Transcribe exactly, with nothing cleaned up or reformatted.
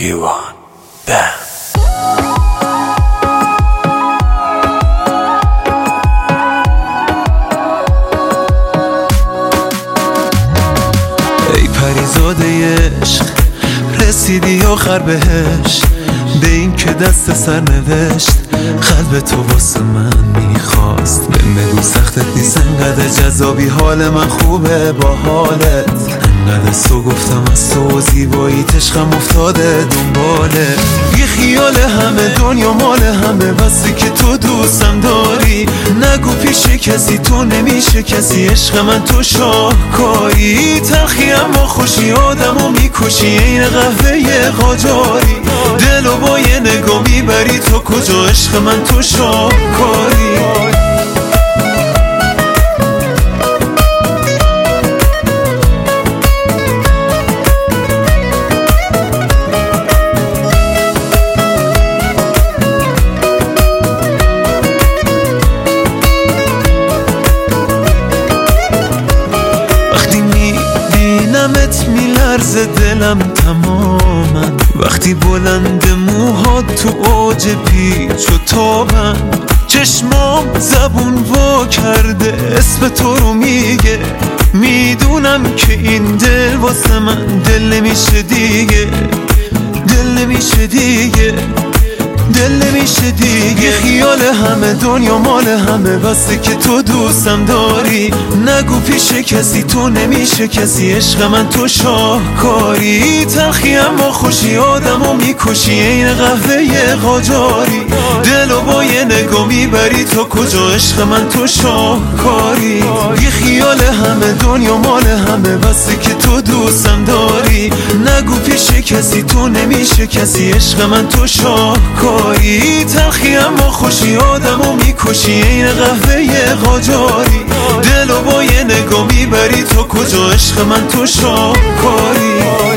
three, one, bam. ای پریزاده عشق رسیدی آخر بهش، به این که دست سر نوشت قلب تو واسه من میخواست. بهم بگو سختت نیست انقدر جذابی، حال من خوبه با حالت انقدر. سو گفتم از تو زیباییت عشقم افتاده دنباله. یه خیال همه دنیا مال همه، بسی که تو دوستم داری. نگو پیش کسی تو نمیشه کسی، عشق من تو شاهکاری. تلخی اما خوشی آدمو میکشی، این قهوه قاجاری. دلو با یه نگاه میبری تو کجا، عشق من تو شاهکاری. وقتی میبینمت میلرزه دلم تماما، وقتی بلند موهات تو اوج پیچ و تابم. چشمام زبون وا کرده اسم تو رو میگه، میدونم که این دل واسه من دل نمیشه دیگه، دل نمیشه دیگه، دل نمیشه دیگه. خیال همه دنیا مال همه، بسته که تو دوستم داری. نگو پیش کسی تو نمیشه کسی، عشق من تو شاهکاری. تلخی اما خوشی آدمو میکشی، این قهوه قاجاری. دلو با یه نگاه میبری تو کجا، عشق من تو شاهکاری. یه خیال همه دنیا مال همه، بسته که تو دوستم داری. نگو پیش کسی تو نمیشه کسی، عشق من تو شاهکاری. تلخی اما خوشی آدمو میکشی، این قهوه قاجاری. دلو با یه نگاه میبری تو کجا، عشق من تو شاهکاری.